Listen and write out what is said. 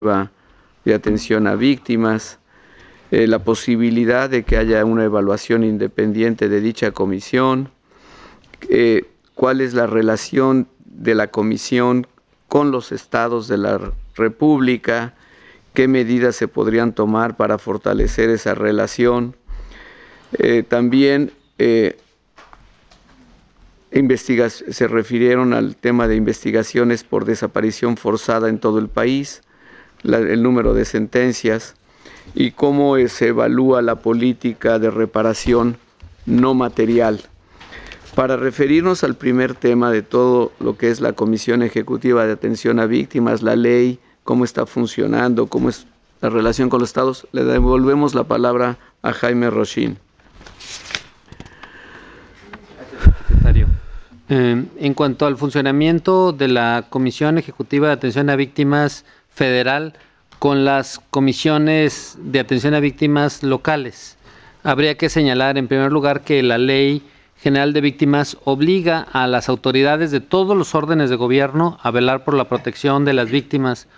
de atención a víctimas, la posibilidad de que haya una evaluación independiente de dicha comisión, cuál es la relación de la comisión con los estados de la República, qué medidas se podrían tomar para fortalecer esa relación. También se refirieron al tema de investigaciones por desaparición forzada en todo el país, el número de sentencias y cómo se evalúa la política de reparación no material. Para referirnos al primer tema de todo lo que es la Comisión Ejecutiva de Atención a Víctimas, la ley, cómo está funcionando, cómo es la relación con los estados, le devolvemos la palabra a Jaime Rochin. Secretario. En cuanto al funcionamiento de la Comisión Ejecutiva de Atención a Víctimas Federal con las comisiones de atención a víctimas locales, habría que señalar en primer lugar que la Ley General de Víctimas obliga a las autoridades de todos los órdenes de gobierno a velar por la protección de las víctimas